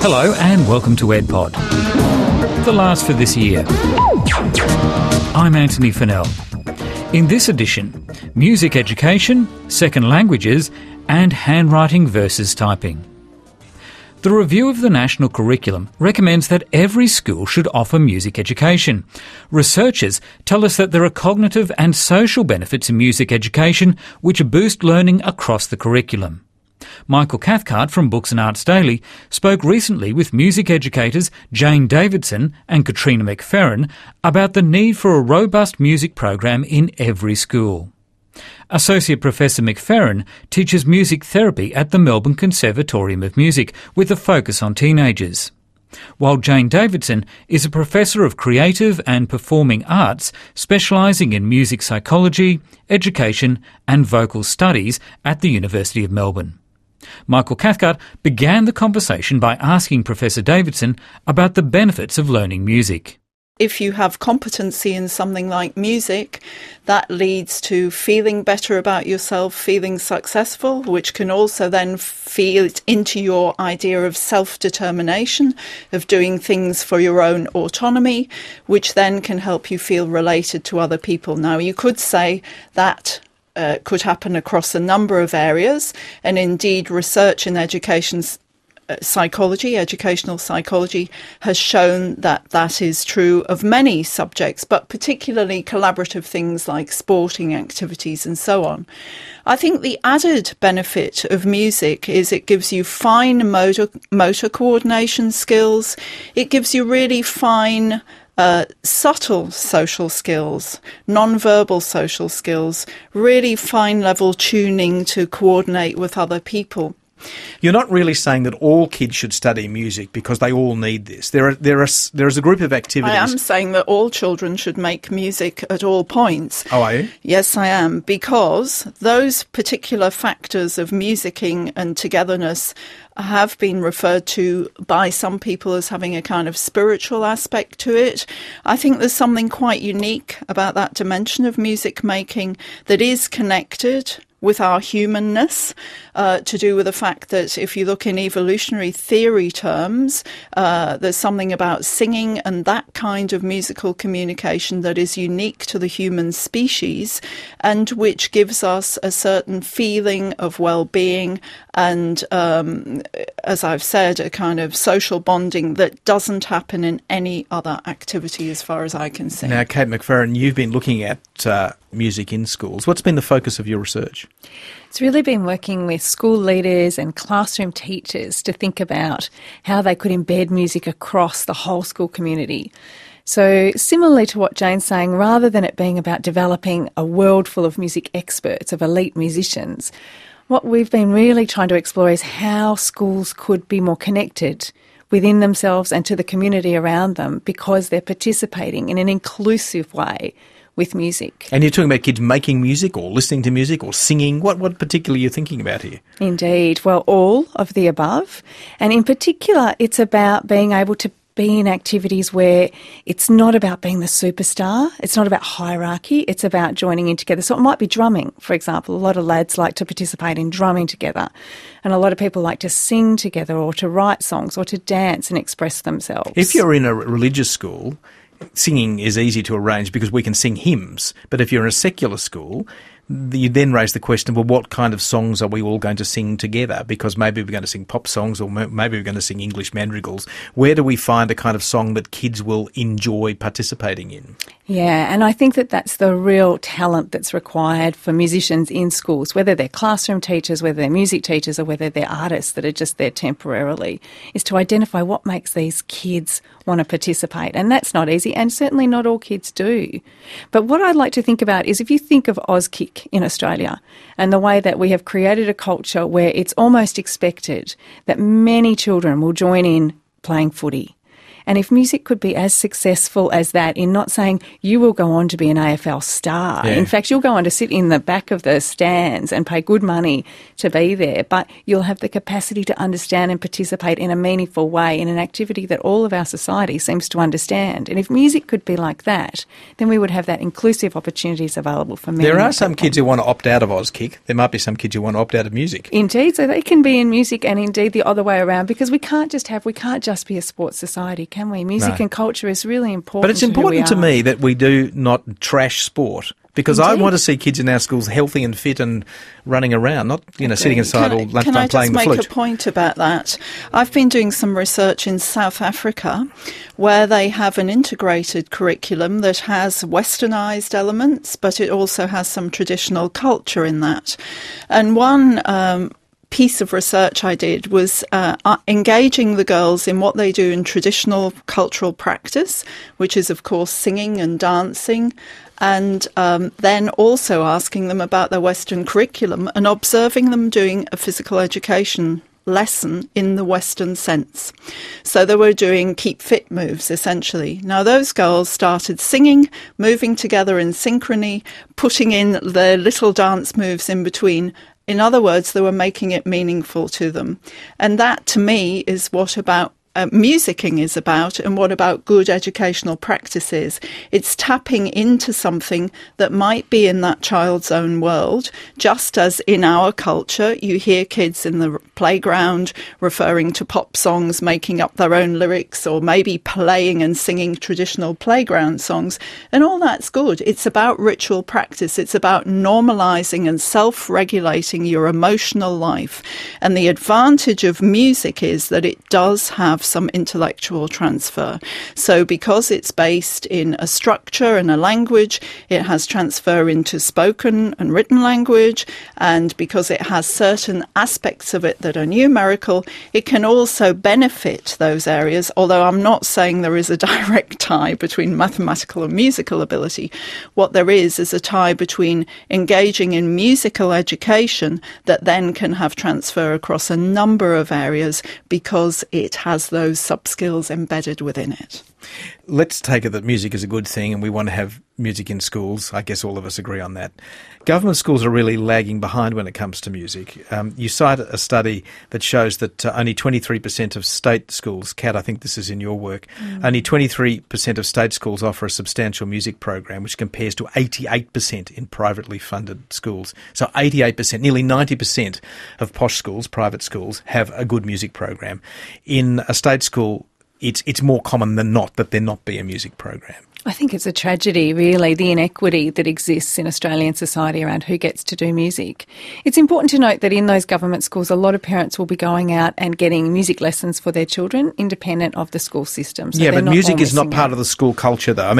Hello and welcome to EdPod, the last for this year. I'm Anthony Fennell. In this edition, music education, second languages and handwriting versus typing. The review of the national curriculum recommends that every school should offer music education. Researchers tell us that there are cognitive and social benefits in music education which boost learning across the curriculum. Michael Cathcart from Books and Arts Daily spoke recently with music educators Jane Davidson and Katrina McFerrin about the need for a robust music program in every school. Associate Professor McFerrin teaches music therapy at the Melbourne Conservatorium of Music with a focus on teenagers, while Jane Davidson is a professor of creative and performing arts specialising in music psychology, education and vocal studies at the University of Melbourne. Michael Cathcart began the conversation by asking Professor Davidson about the benefits of learning music. If you have competency in something like music, that leads to feeling better about yourself, feeling successful, which can also then feed into your idea of self-determination, of doing things for your own autonomy, which then can help you feel related to other people. Now, you could say that could happen across a number of areas, and indeed research in educational psychology has shown that that is true of many subjects, but particularly collaborative things like sporting activities and so on. I think the added benefit of music is it gives you fine motor coordination skills. It gives you really fine subtle social skills, non-verbal social skills, really fine level tuning to coordinate with other people. You're not really saying that all kids should study music because they all need this. There is a group of activities. I am saying that all children should make music at all points. Oh, are you? Yes, I am, because those particular factors of musicking and togetherness have been referred to by some people as having a kind of spiritual aspect to it. I think there's something quite unique about that dimension of music making that is connected with our humanness, to do with the fact that if you look in evolutionary theory terms, there's something about singing and that kind of musical communication that is unique to the human species and which gives us a certain feeling of well-being and, as I've said, a kind of social bonding that doesn't happen in any other activity as far as I can see. Now, Kate McFerrin, you've been looking at music in schools. What's been the focus of your research? It's really been working with school leaders and classroom teachers to think about how they could embed music across the whole school community. So similarly to what Jane's saying, rather than it being about developing a world full of music experts, of elite musicians, what we've been really trying to explore is how schools could be more connected within themselves and to the community around them because they're participating in an inclusive way with music. And you're talking about kids making music or listening to music or singing. What particularly are you thinking about here? Indeed. Well, all of the above. And in particular, it's about being able to be in activities where it's not about being the superstar, it's not about hierarchy, it's about joining in together. So it might be drumming, for example. A lot of lads like to participate in drumming together, and a lot of people like to sing together or to write songs or to dance and express themselves. If you're in a religious school, singing is easy to arrange because we can sing hymns, but if you're in a secular school, you then raise the question, well, what kind of songs are we all going to sing together? Because maybe we're going to sing pop songs or maybe we're going to sing English madrigals. Where do we find a kind of song that kids will enjoy participating in? Yeah, and I think that that's the real talent that's required for musicians in schools, whether they're classroom teachers, whether they're music teachers, or whether they're artists that are just there temporarily, is to identify what makes these kids want to participate. And that's not easy, and certainly not all kids do. But what I'd like to think about is if you think of Auskick in Australia and the way that we have created a culture where it's almost expected that many children will join in playing footy. And if music could be as successful as that in not saying you will go on to be an AFL star, in fact, you'll go on to sit in the back of the stands and pay good money to be there, but you'll have the capacity to understand and participate in a meaningful way in an activity that all of our society seems to understand. And if music could be like that, then we would have that inclusive opportunities available for many. There are some kids who want to opt out of Auskick. There might be some kids who want to opt out of music. Indeed, so they can be in music, and indeed the other way around, because we can't just be a sports society, can we? Music and culture is really important. But it's important to me that we do not trash sport. Because I want to see kids in our schools healthy and fit and running around, not sitting inside all lunchtime playing the flute. Can I just make a point about that? I've been doing some research in South Africa where they have an integrated curriculum that has westernised elements, but it also has some traditional culture in that. And one piece of research I did was engaging the girls in what they do in traditional cultural practice, which is, of course, singing and dancing, and then also asking them about their Western curriculum and observing them doing a physical education lesson in the Western sense. So they were doing keep fit moves, essentially. Now, those girls started singing, moving together in synchrony, putting in their little dance moves in between. In other words, they were making it meaningful to them. And that, to me, is what musicking is about, and what about good educational practices. It's tapping into something that might be in that child's own world, just as in our culture you hear kids in the playground referring to pop songs, making up their own lyrics, or maybe playing and singing traditional playground songs, and all that's good. It's about ritual practice. It's about normalising and self-regulating your emotional life. And the advantage of music is that it does have some intellectual transfer. So because it's based in a structure and a language, it has transfer into spoken and written language, and because it has certain aspects of it that are numerical, it can also benefit those areas, although I'm not saying there is a direct tie between mathematical and musical ability. What there is a tie between engaging in musical education that then can have transfer across a number of areas because it has those sub-skills embedded within it. Let's take it that music is a good thing and we want to have music in schools. I guess all of us agree on that. Government schools are really lagging behind when it comes to music. You cite a study that shows that only 23% of state schools, Kat, I think this is in your work, only 23% of state schools offer a substantial music program, which compares to 88% in privately funded schools. So 88%, nearly 90% of posh schools, private schools, have a good music program. In a state school, it's more common than not that there not be a music program. I think it's a tragedy, really, the inequity that exists in Australian society around who gets to do music. It's important to note that in those government schools, a lot of parents will be going out and getting music lessons for their children, independent of the school system. So but music is not part of the school culture, though.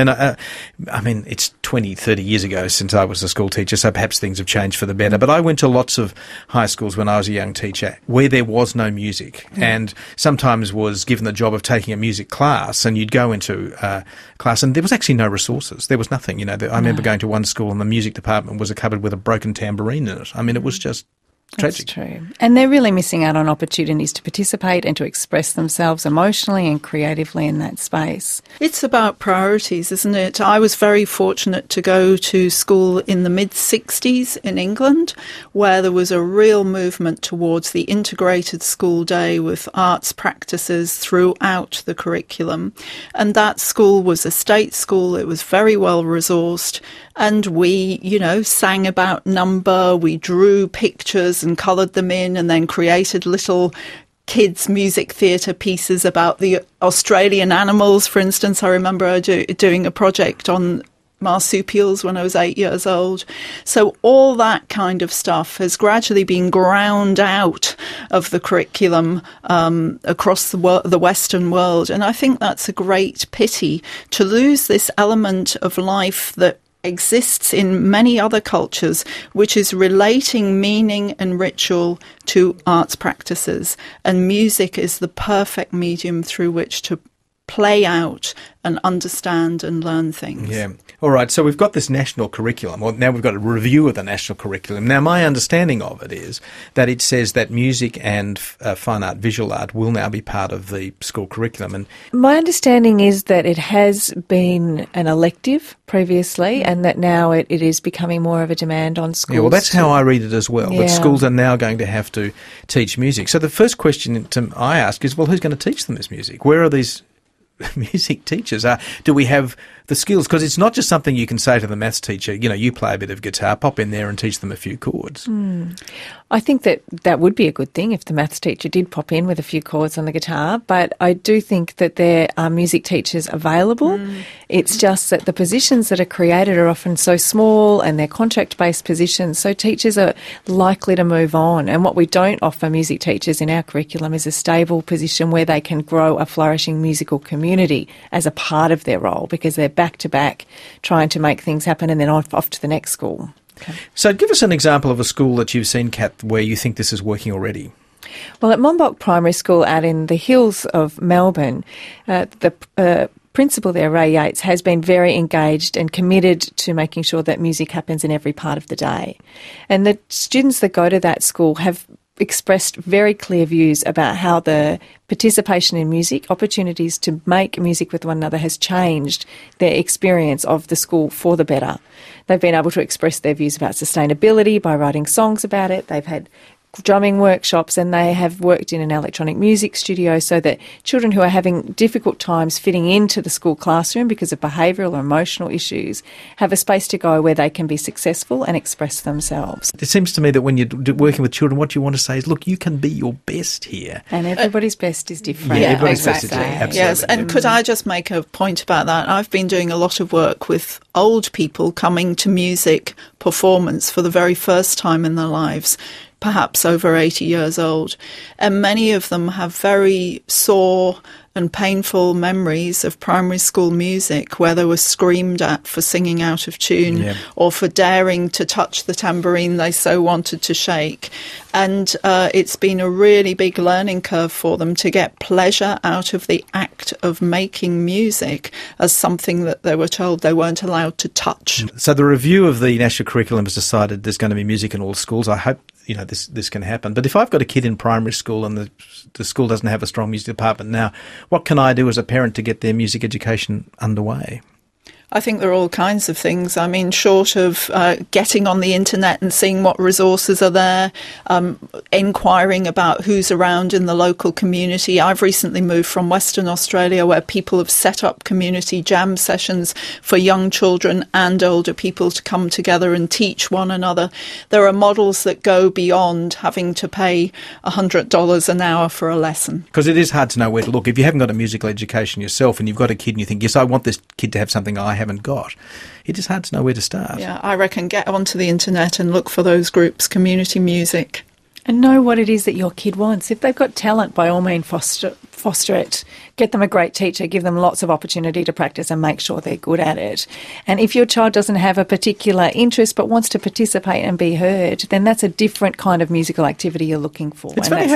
I mean, it's 20, 30 years ago since I was a school teacher, so perhaps things have changed for the better. But I went to lots of high schools when I was a young teacher where there was no music, and sometimes was given the job of taking a music class, and you'd go into class and there was actually no resources. There was nothing. I remember going to one school and the music department was a cupboard with a broken tambourine in it. I mean, it was just tragic. That's true. And they're really missing out on opportunities to participate and to express themselves emotionally and creatively in that space. It's about priorities, isn't it? I was very fortunate to go to school in the mid-60s in England, where there was a real movement towards the integrated school day with arts practices throughout the curriculum. And that school was a state school. It was very well resourced. And we, sang about number, we drew pictures and coloured them in, and then created little kids' music theatre pieces about the Australian animals. For instance, I remember doing a project on marsupials when I was 8 years old. So all that kind of stuff has gradually been ground out of the curriculum across the Western world. And I think that's a great pity, to lose this element of life that exists in many other cultures, which is relating meaning and ritual to arts practices. And music is the perfect medium through which to play out and understand and learn things. Yeah. All right, so we've got this national curriculum. Well, now we've got a review of the national curriculum. Now, my understanding of it is that it says that music and fine art, visual art, will now be part of the school curriculum. And my understanding is that it has been an elective previously and that now it is becoming more of a demand on schools. Yeah, well, that's how I read it as well, Yeah. that schools are now going to have to teach music. So the first question I ask is, well, who's going to teach them this music? Where are these music teachers? Do we have the skills? Because it's not just something you can say to the maths teacher, you play a bit of guitar, pop in there and teach them a few chords. I think that would be a good thing if the maths teacher did pop in with a few chords on the guitar, but I do think that there are music teachers available. It's just that the positions that are created are often so small and they're contract-based positions, so teachers are likely to move on. And what we don't offer music teachers in our curriculum is a stable position where they can grow a flourishing musical community as a part of their role, because they're back-to-back trying to make things happen and then off to the next school. Okay. So give us an example of a school that you've seen, Kath, where you think this is working already. Well, at Monbulk Primary School out in the hills of Melbourne, the principal there, Ray Yates, has been very engaged and committed to making sure that music happens in every part of the day. And the students that go to that school have expressed very clear views about how the participation in music, opportunities to make music with one another, has changed their experience of the school for the better. They've been able to express their views about sustainability by writing songs about it. They've had drumming workshops and they have worked in an electronic music studio so that children who are having difficult times fitting into the school classroom because of behavioural or emotional issues have a space to go where they can be successful and express themselves. It seems to me that when you're working with children, what you want to say is, look, you can be your best here. And everybody's best is different. Yeah, everybody's best is exactly. different. Absolutely. Yes, and could I just make a point about that? I've been doing a lot of work with old people coming to music performance for the very first time in their lives, perhaps over 80 years old. And many of them have very sore and painful memories of primary school music where they were screamed at for singing out of tune or for daring to touch the tambourine they so wanted to shake. And it's been a really big learning curve for them to get pleasure out of the act of making music as something that they were told they weren't allowed to touch. So the review of the national curriculum has decided there's going to be music in all schools. I hope this can happen. But if I've got a kid in primary school and the school doesn't have a strong music department now, what can I do as a parent to get their music education underway? I think there are all kinds of things. I mean, short of getting on the internet and seeing what resources are there, inquiring about who's around in the local community. I've recently moved from Western Australia where people have set up community jam sessions for young children and older people to come together and teach one another. There are models that go beyond having to pay $100 an hour for a lesson. Because it is hard to know where to look. If you haven't got a musical education yourself and you've got a kid and you think, yes, I want this kid to have something I haven't got, it is hard to know where to start. Yeah, I reckon get onto the internet and look for those groups, community music. And know what it is that your kid wants. If they've got talent, by all means, foster it. Get them a great teacher, give them lots of opportunity to practice and make sure they're good at it. And if your child doesn't have a particular interest but wants to participate and be heard, then that's a different kind of musical activity you're looking for. It's funny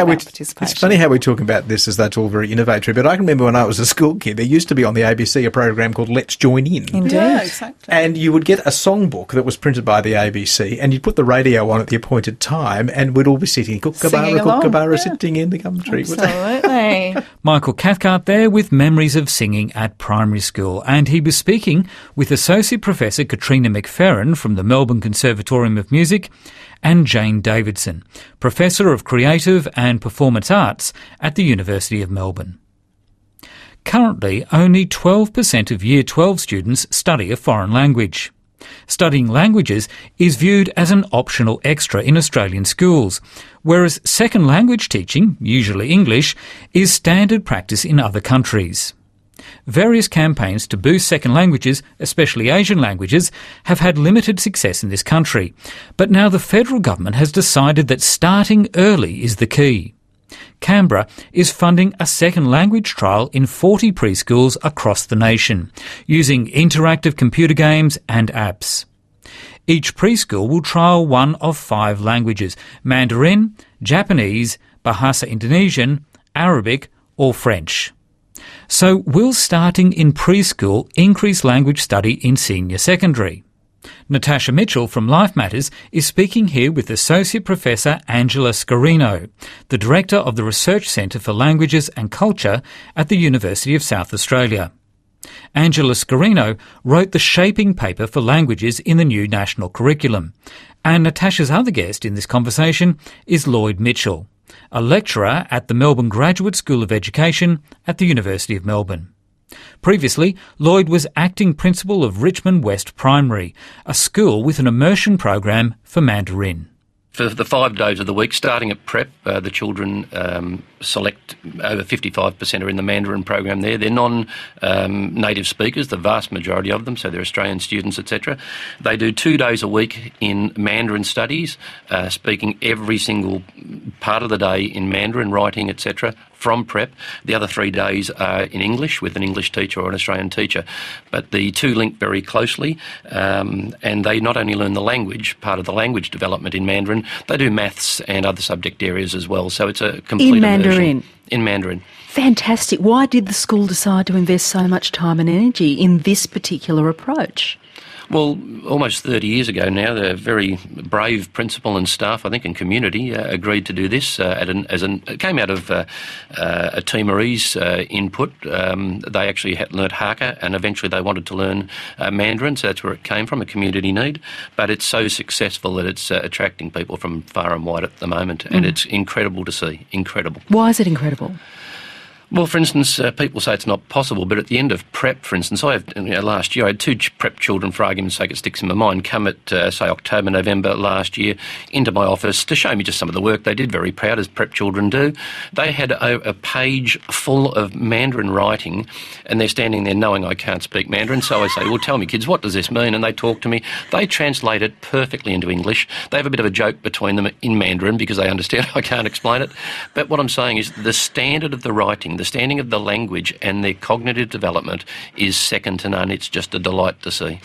how we talk about this as that's all very innovatory, but I can remember when I was a school kid, there used to be on the ABC a program called Let's Join In. Indeed. Yeah, exactly. And you would get a songbook that was printed by the ABC and you'd put the radio on at the appointed time and we'd all be sitting, Kookaburra, sitting in the gum tree. Absolutely. Michael Cathcart there with memories of singing at primary school, and he was speaking with Associate Professor Katrina McFerrin from the Melbourne Conservatorium of Music and Jane Davidson, Professor of Creative and Performance Arts at the University of Melbourne. Currently, only 12% of Year 12 students study a foreign language. Studying languages is viewed as an optional extra in Australian schools, whereas second language teaching, usually English, is standard practice in other countries. Various campaigns to boost second languages, especially Asian languages, have had limited success in this country, but now the federal government has decided that starting early is the key. Canberra is funding a second language trial in 40 preschools across the nation, using interactive computer games and apps. Each preschool will trial one of 5 languages: Mandarin, Japanese, Bahasa Indonesian, Arabic or French. So will starting in preschool increase language study in senior secondary? Natasha Mitchell from Life Matters is speaking here with Associate Professor Angela Scarino, the Director of the Research Centre for Languages and Culture at the University of South Australia. Angela Scarino wrote the shaping paper for languages in the new national curriculum. And Natasha's other guest in this conversation is Lloyd Mitchell, a lecturer at the Melbourne Graduate School of Education at the University of Melbourne. Previously, Lloyd was acting principal of Richmond West Primary, a school with an immersion program for Mandarin. For the 5 days of the week, starting at prep, the children select over 55% are in the Mandarin program there. They're non-native speakers, the vast majority of them, so they're Australian students, etc. They do 2 days a week in Mandarin studies, speaking every single part of the day in Mandarin, writing, etc., from prep. The other 3 days are in English with an English teacher or an Australian teacher. But the two link very closely, and they not only learn the language, part of the language development in Mandarin, they do maths and other subject areas as well. So it's a complete in Mandarin. In Mandarin. Fantastic. Why did the school decide to invest so much time and energy in this particular approach? Well, almost 30 years ago now, the very brave principal and staff, I think, and community agreed to do this. It came out of a Timorese input. They actually had learnt Hakka, and eventually they wanted to learn Mandarin, so that's where it came from, a community need. But it's so successful that it's attracting people from far and wide at the moment, and it's incredible to see. Incredible. Why is it incredible? Well, for instance, people say it's not possible, but at the end of prep, for instance, last year I had 2 prep children, for argument's sake, it sticks in my mind, come at, say, October, November last year into my office to show me just some of the work they did, very proud, as prep children do. They had a page full of Mandarin writing, and they're standing there knowing I can't speak Mandarin, so I say, well, tell me, kids, what does this mean? And they talk to me. They translate it perfectly into English. They have a bit of a joke between them in Mandarin because they understand I can't explain it. But what I'm saying is the standard of the writing, the standing of the language and their cognitive development is second to none. It's just a delight to see.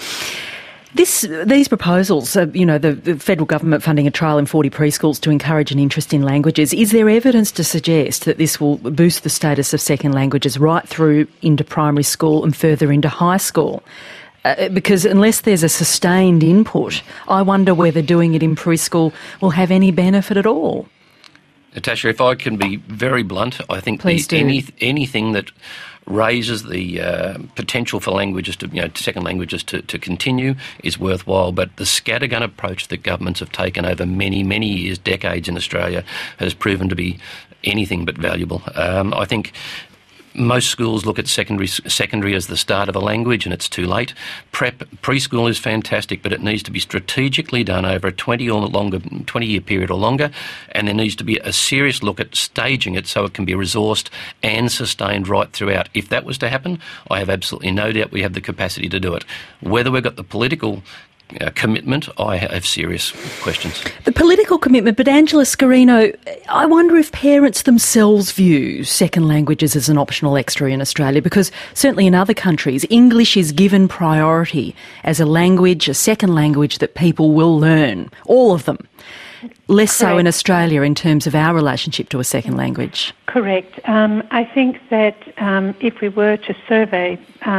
These proposals, the federal government funding a trial in 40 preschools to encourage an interest in languages, is there evidence to suggest that this will boost the status of second languages right through into primary school and further into high school? Because unless there's a sustained input, I wonder whether doing it in preschool will have any benefit at all. Natasha, if I can be very blunt, I think anything that raises the potential for languages second languages to continue is worthwhile. But the scattergun approach that governments have taken over many, many years, decades in Australia, has proven to be anything but valuable. I think most schools look at secondary as the start of a language, and it's too late. Preschool is fantastic, but it needs to be strategically done over a 20-year period or longer, and there needs to be a serious look at staging it so it can be resourced and sustained right throughout. If that was to happen, I have absolutely no doubt we have the capacity to do it. Whether we've got the political commitment, I have serious questions. The political commitment, but Angela Scarino, I wonder if parents themselves view second languages as an optional extra in Australia, because certainly in other countries, English is given priority as a language, a second language that people will learn, all of them. Less so in Australia in terms of our relationship to a second language. Correct. I think that if we were to survey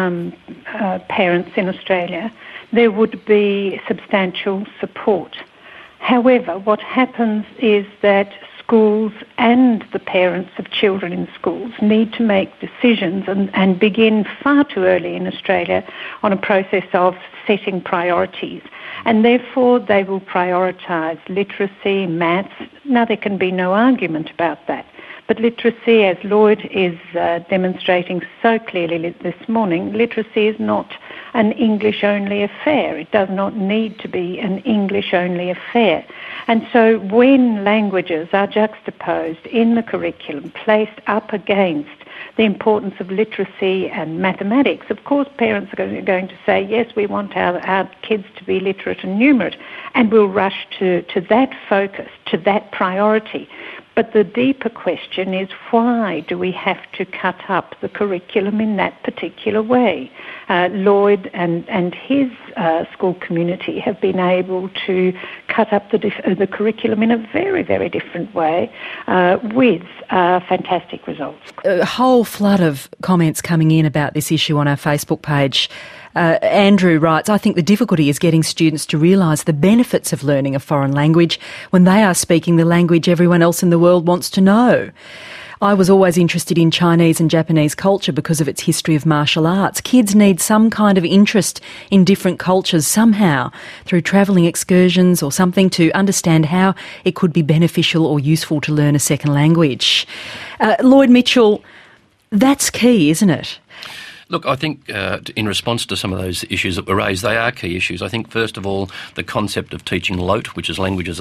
parents in Australia, there would be substantial support. However, what happens is that schools and the parents of children in schools need to make decisions and begin far too early in Australia on a process of setting priorities. And therefore they will prioritise literacy, maths. Now there can be no argument about that. But literacy, as Lloyd is demonstrating so clearly this morning, literacy is not an English-only affair. It does not need to be an English-only affair. And so when languages are juxtaposed in the curriculum, placed up against the importance of literacy and mathematics, of course parents are going to say, yes, we want our kids to be literate and numerate, and we'll rush to that focus, to that priority. But the deeper question is, why do we have to cut up the curriculum in that particular way? Lloyd and his school community have been able to cut up the curriculum in a very, very different way with fantastic results. A whole flood of comments coming in about this issue on our Facebook page. Andrew writes, I think the difficulty is getting students to realise the benefits of learning a foreign language when they are speaking the language everyone else in the world wants to know. I was always interested in Chinese and Japanese culture because of its history of martial arts. Kids need some kind of interest in different cultures somehow through travelling excursions or something to understand how it could be beneficial or useful to learn a second language. Lloyd Mitchell, that's key, isn't it? Look, I think in response to some of those issues that were raised, they are key issues. I think, first of all, the concept of teaching LOTE, which is languages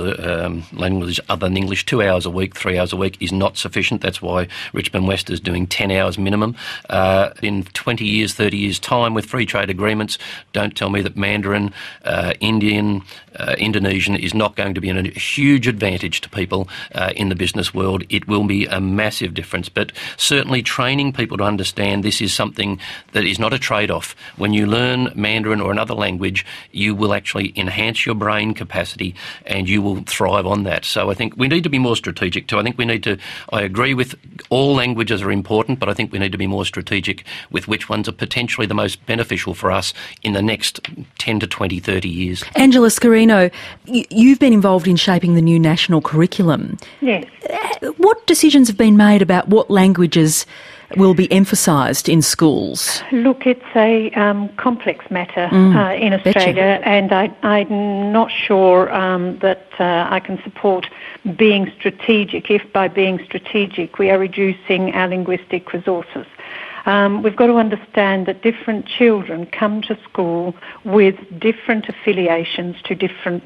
other than English, 2 hours a week, 3 hours a week, is not sufficient. That's why Richmond West is doing 10 hours minimum. In 20 years, 30 years' time, with free trade agreements, don't tell me that Mandarin, Indian, Indonesian is not going to be a huge advantage to people in the business world. It will be a massive difference. But certainly training people to understand this is something that is not a trade-off. When you learn Mandarin or another language, you will actually enhance your brain capacity and you will thrive on that. So I think we need to be more strategic too. I agree with all languages are important, but I think we need to be more strategic with which ones are potentially the most beneficial for us in the next 10 to 20, 30 years. Angela Scarino, you've been involved in shaping the new national curriculum. Yes. What decisions have been made about what languages will be emphasised in schools? Look, it's a complex matter in Australia, and I'm not sure that I can support being strategic if by being strategic we are reducing our linguistic resources. We've got to understand that different children come to school with different affiliations to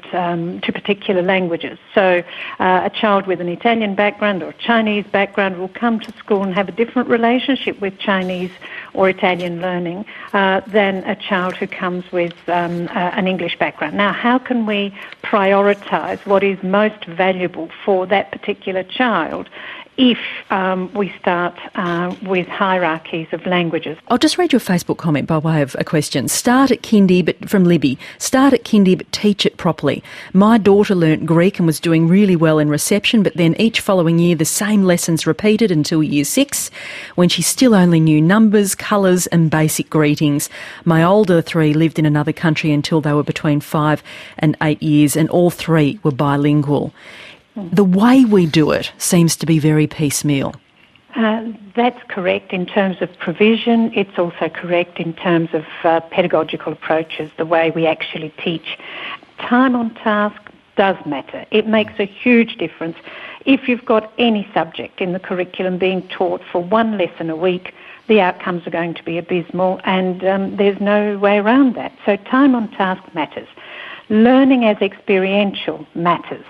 to particular languages. So a child with an Italian background or a Chinese background will come to school and have a different relationship with Chinese or Italian learning than a child who comes with an English background. Now, how can we prioritise what is most valuable for that particular child if we start with hierarchies of languages? I'll just read your Facebook comment by way of a question. Start at kindy, but from Libby. Start at kindy, but teach it properly. My daughter learnt Greek and was doing really well in reception, but then each following year the same lessons repeated until year 6, when she still only knew numbers, colours and basic greetings. My older 3 lived in another country until they were between 5 and 8 years, and all 3 were bilingual. The way we do it seems to be very piecemeal. That's correct in terms of provision. It's also correct in terms of pedagogical approaches, the way we actually teach. Time on task does matter. It makes a huge difference. If you've got any subject in the curriculum being taught for one lesson a week, the outcomes are going to be abysmal, and there's no way around that. So time on task matters. Learning as experiential matters.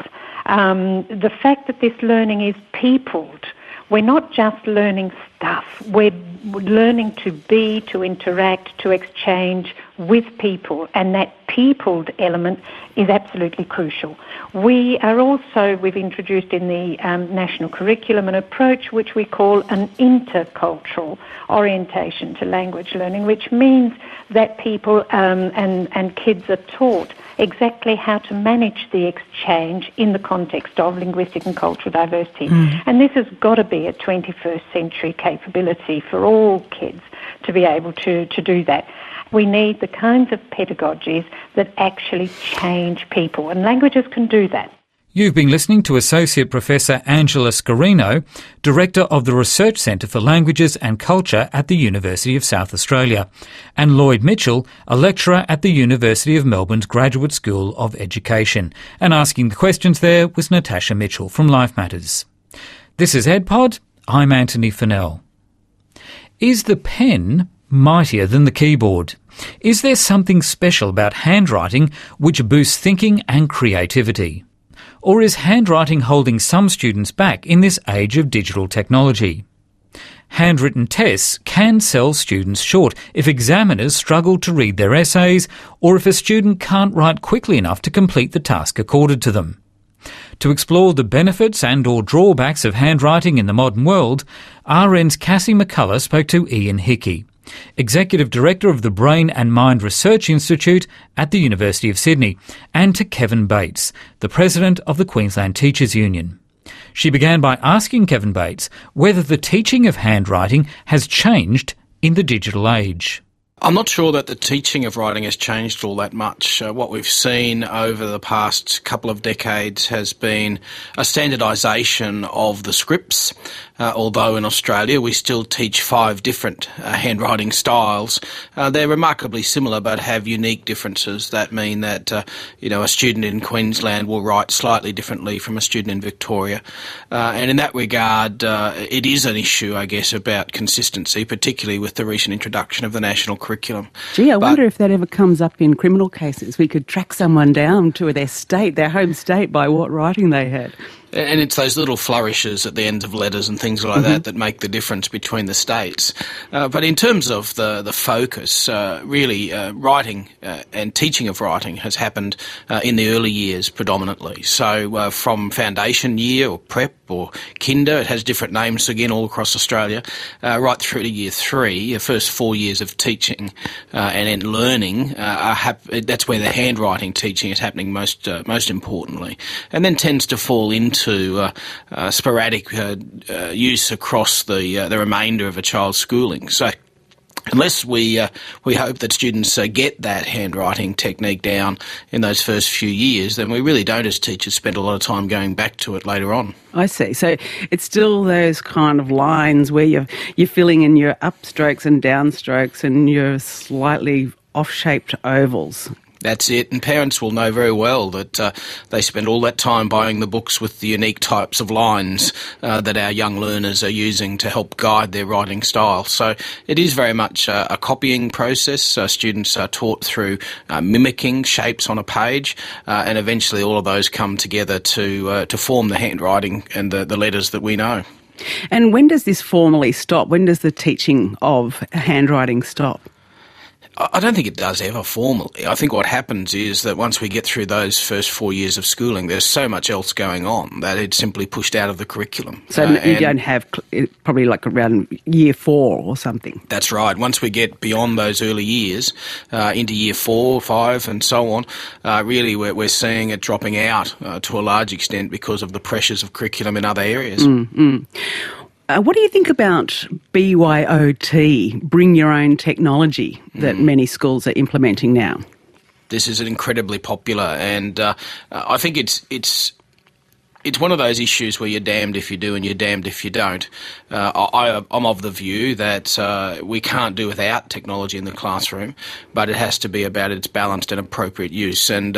The fact that this learning is peopled, we're not just learning stuff, we're learning to be, to interact, to exchange with people, and that peopled element is absolutely crucial. We've introduced in the national curriculum an approach which we call an intercultural orientation to language learning, which means that people and kids are taught exactly how to manage the exchange in the context of linguistic and cultural diversity. And this has got to be a 21st century capability for all kids to be able to do that. We need the kinds of pedagogies that actually change people, and languages can do that. You've been listening to Associate Professor Angela Scarino, Director of the Research Centre for Languages and Culture at the University of South Australia, and Lloyd Mitchell, a lecturer at the University of Melbourne's Graduate School of Education. And asking the questions there was Natasha Mitchell from Life Matters. This is EdPod. I'm Anthony Fennell. Is the pen mightier than the keyboard? Is there something special about handwriting which boosts thinking and creativity? Or is handwriting holding some students back in this age of digital technology? Handwritten tests can sell students short if examiners struggle to read their essays or if a student can't write quickly enough to complete the task accorded to them. To explore the benefits and or drawbacks of handwriting in the modern world, RN's Cassie McCullough spoke to Ian Hickey. Executive Director of the Brain and Mind Research Institute at the University of Sydney, and to Kevin Bates, the President of the Queensland Teachers Union. She began by asking Kevin Bates whether the teaching of handwriting has changed in the digital age. I'm not sure that the teaching of writing has changed all that much. What we've seen over the past couple of decades has been a standardisation of the scripts, although in Australia we still teach 5 different handwriting styles. They're remarkably similar but have unique differences that mean that a student in Queensland will write slightly differently from a student in Victoria. And in that regard, it is an issue, I guess, about consistency, particularly with the recent introduction of the national curriculum. Gee, I wonder if that ever comes up in criminal cases. We could track someone down to their home state, by what writing they had. And it's those little flourishes at the ends of letters and things like that make the difference between the states. But in terms of the focus, really writing and teaching of writing has happened in the early years predominantly. So from foundation year or prep or kinder, it has different names again all across Australia, right through to year 3, the first 4 years of teaching and then learning, that's where the handwriting teaching is happening most importantly, and then tends to fall into sporadic use across the remainder of a child's schooling. So unless we hope that students get that handwriting technique down in those first few years, then we really don't as teachers spend a lot of time going back to it later on. I see. So it's still those kind of lines where you're filling in your upstrokes and downstrokes and your slightly off-shaped ovals. That's it, and parents will know very well that they spend all that time buying the books with the unique types of lines that our young learners are using to help guide their writing style. So it is very much a copying process. Students are taught through mimicking shapes on a page, and eventually all of those come together to form the handwriting and the letters that we know. And when does this formally stop? When does the teaching of handwriting stop? I don't think it does ever formally. I think what happens is that once we get through those first 4 years of schooling, there's so much else going on that it's simply pushed out of the curriculum. So you don't have probably like around year 4 or something. That's right. Once we get beyond those early years, into year 4, 5 and so on, really we're seeing it dropping out to a large extent because of the pressures of curriculum in other areas. What do you think about BYOT, bring your own technology, that many schools are implementing now? This is an incredibly popular, and I think it's one of those issues where you're damned if you do and you're damned if you don't. I'm of the view that we can't do without technology in the classroom, but it has to be about its balanced and appropriate use. And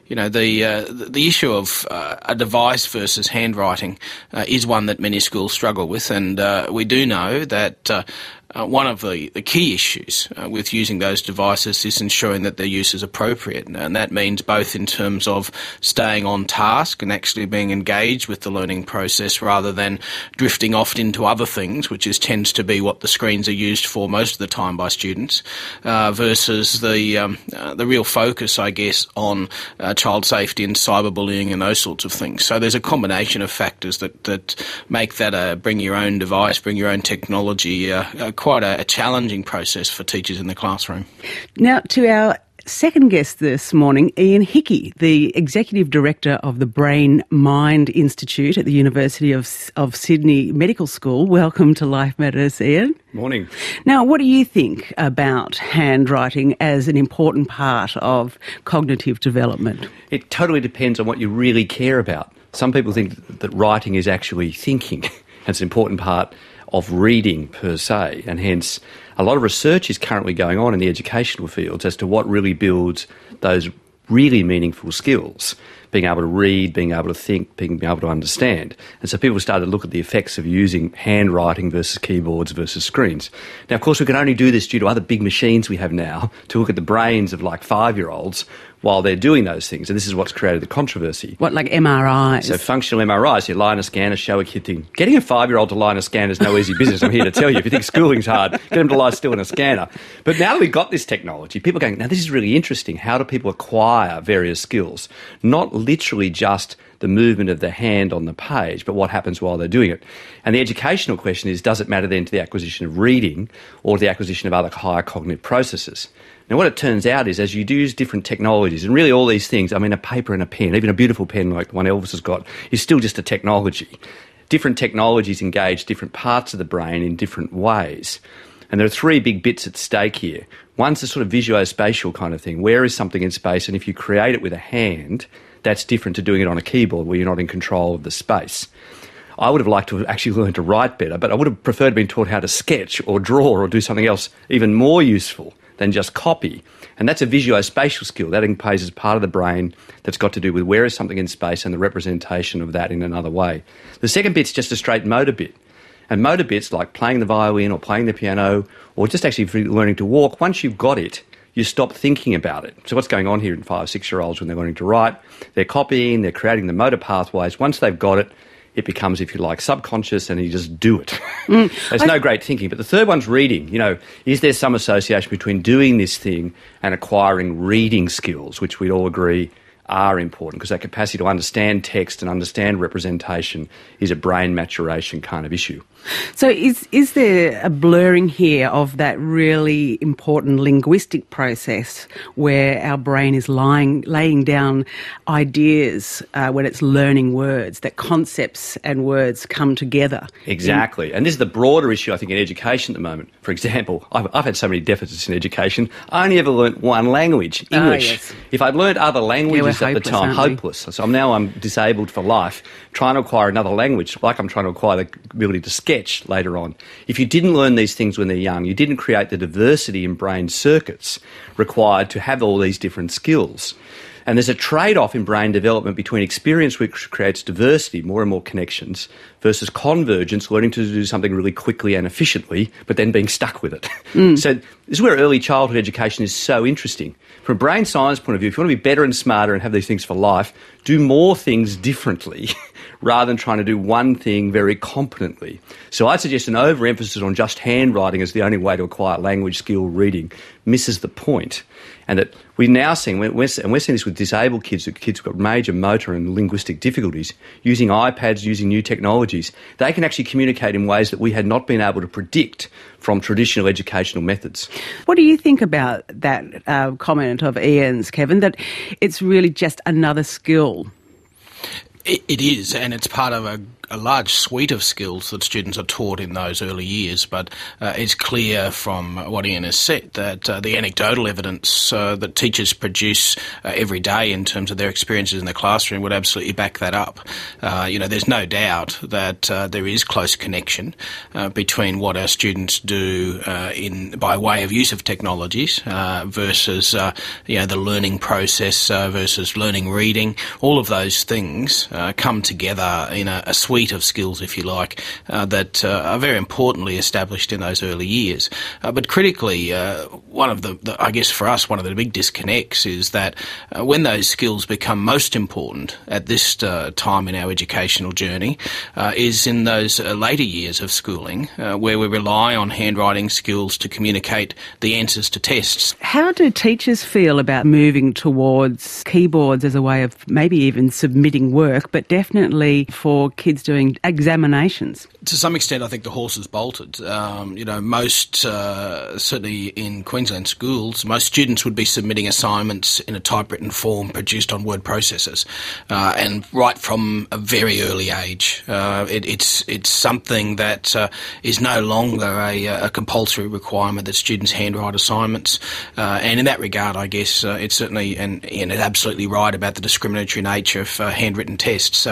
the issue of a device versus handwriting is one that many schools struggle with, and we do know that one of the key issues with using those devices is ensuring that their use is appropriate, and that means both in terms of staying on task and actually being engaged with the learning process rather than drifting off into other things, which tends to be what the screens are used for most of the time by students, versus the real focus, I guess, on child safety and cyberbullying and those sorts of things. So there's a combination of factors that make that bring your own device, bring your own technology quite a challenging process for teachers in the classroom. Now, to our second guest this morning, Ian Hickey, the Executive Director of the Brain Mind Institute at the University of Sydney Medical School. Welcome to Life Matters, Ian. Morning. Now, what do you think about handwriting as an important part of cognitive development? It totally depends on what you really care about. Some people think that writing is actually thinking. It's an important part of reading per se, and hence a lot of research is currently going on in the educational fields as to what really builds those really meaningful skills, being able to read, being able to think, being able to understand. And so people started to look at the effects of using handwriting versus keyboards versus screens. Now, of course, we can only do this due to other big machines we have now to look at the brains of like 5-year-olds while they're doing those things. And this is what's created the controversy. What, like MRIs? So functional MRIs, you lie in a scanner, show a kid thing. Getting a 5-year-old to lie in a scanner is no easy business, I'm here to tell you. If you think schooling's hard, get them to lie still in a scanner. But now that we've got this technology, people are going, now this is really interesting. How do people acquire various skills? Not literally just the movement of the hand on the page, but what happens while they're doing it. And the educational question is, does it matter then to the acquisition of reading or the acquisition of other higher cognitive processes? Now, what it turns out is, as you use different technologies, and really all these things, I mean, a paper and a pen, even a beautiful pen like the one Elvis has got, is still just a technology. Different technologies engage different parts of the brain in different ways. And there are three big bits at stake here. One's the sort of visuospatial kind of thing. Where is something in space? And if you create it with a hand, that's different to doing it on a keyboard where you're not in control of the space. I would have liked to have actually learned to write better, but I would have preferred being taught how to sketch or draw or do something else even more useful than just copy. And that's a visuospatial skill. That engages part of the brain that's got to do with where is something in space and the representation of that in another way. The second bit's just a straight motor bit. And motor bits like playing the violin or playing the piano or just actually learning to walk, once you've got it, you stop thinking about it. So what's going on here in 5 or 6-year-olds when they're learning to write? They're copying, they're creating the motor pathways. Once they've got it, it becomes, if you like, subconscious and you just do it. There's no great thinking. But the third one's reading. You know, is there some association between doing this thing and acquiring reading skills, which we'd all agree are important, because that capacity to understand text and understand representation is a brain maturation kind of issue. So is there a blurring here of that really important linguistic process where our brain is laying down ideas when it's learning words, that concepts and words come together? Exactly. And this is the broader issue, I think, in education at the moment. For example, I've had so many deficits in education. I only ever learnt one language, English. Oh, yes. If I'd learnt other languages at the time, hopeless. So I'm disabled for life, trying to acquire another language, like I'm trying to acquire the ability to sketch later on. If you didn't learn these things when they're young, you didn't create the diversity in brain circuits required to have all these different skills. And there's a trade-off in brain development between experience, which creates diversity, more and more connections, versus convergence, learning to do something really quickly and efficiently, but then being stuck with it. So this is where early childhood education is so interesting. From a brain science point of view, if you want to be better and smarter and have these things for life, do more things differently rather than trying to do one thing very competently. So I'd suggest an overemphasis on just handwriting as the only way to acquire language skill reading misses the point. And that we're now seeing, and we're seeing this with disabled kids, kids who've got major motor and linguistic difficulties, using iPads, using new technologies, they can actually communicate in ways that we had not been able to predict from traditional educational methods. What do you think about that comment of Ian's, Kevin, that it's really just another skill? It is, and it's part of a large suite of skills that students are taught in those early years, but it's clear from what Ian has said that the anecdotal evidence that teachers produce every day in terms of their experiences in the classroom would absolutely back that up. There's no doubt that there is close connection between what our students do by way of use of technologies versus the learning process versus learning reading. All of those things come together in a suite of skills, if you like, that are very importantly established in those early years. But critically, one of the big disconnects is that when those skills become most important at this time in our educational journey is in those later years of schooling, where we rely on handwriting skills to communicate the answers to tests. How do teachers feel about moving towards keyboards as a way of maybe even submitting work, but definitely for kids doing examinations? To some extent, I think the horse has bolted. Most, certainly in Queensland schools, most students would be submitting assignments in a typewritten form produced on word processors, and right from a very early age. It's something that is no longer a compulsory requirement that students handwrite assignments, and in that regard, I guess it's certainly, and Ian is absolutely right about the discriminatory nature of handwritten tests.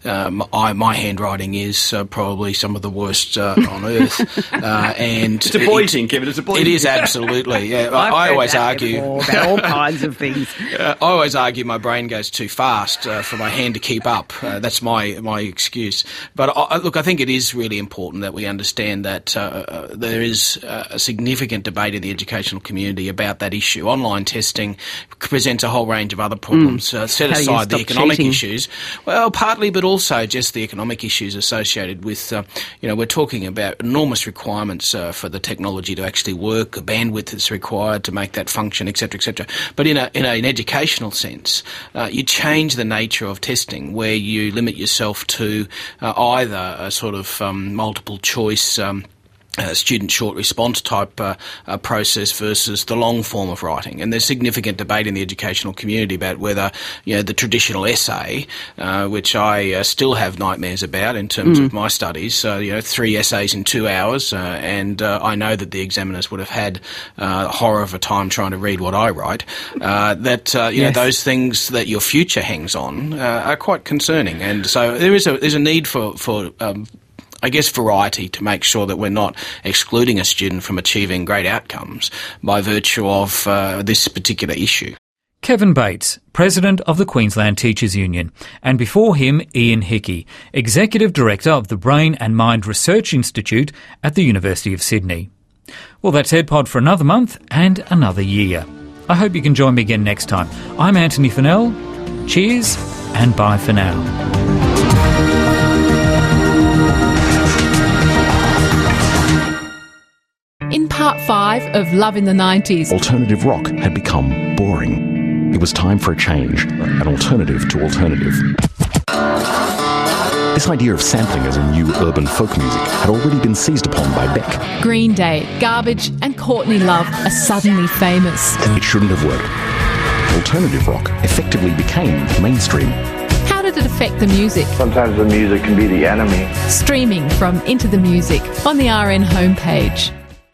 My handwriting is probably some of the worst on earth. And disappointing, Kevin, disappointing. It is absolutely. Yeah, I always argue about all kinds of things. I always argue my brain goes too fast for my hand to keep up. That's my excuse. But I think it is really important that we understand that there is a significant debate in the educational community about that issue. Online testing presents a whole range of other problems. Set aside the economic issues. Well, partly, but also just the economic economic issues associated with, we're talking about enormous requirements for the technology to actually work, the bandwidth that's required to make that function, etc., etc. But in an educational sense, you change the nature of testing where you limit yourself to either a sort of multiple choice student short response type process versus the long form of writing. And there's significant debate in the educational community about whether, the traditional essay, which I still have nightmares about in terms of my studies, 3 essays in 2 hours, and I know that the examiners would have had horror of a time trying to read what I write, those things that your future hangs on are quite concerning. And so there's a need for variety to make sure that we're not excluding a student from achieving great outcomes by virtue of this particular issue. Kevin Bates, President of the Queensland Teachers Union, and before him Ian Hickey, Executive Director of the Brain and Mind Research Institute at the University of Sydney. Well, that's EdPod for another month and another year. I hope you can join me again next time. I'm Anthony Fennell. Cheers and bye for now. In part 5 of Love in the 90s, alternative rock had become boring. It was time for a change, an alternative to alternative. This idea of sampling as a new urban folk music had already been seized upon by Beck. Green Day, Garbage and Courtney Love are suddenly famous. It shouldn't have worked. Alternative rock effectively became mainstream. How did it affect the music? Sometimes the music can be the enemy. Streaming from Into the Music on the RN homepage.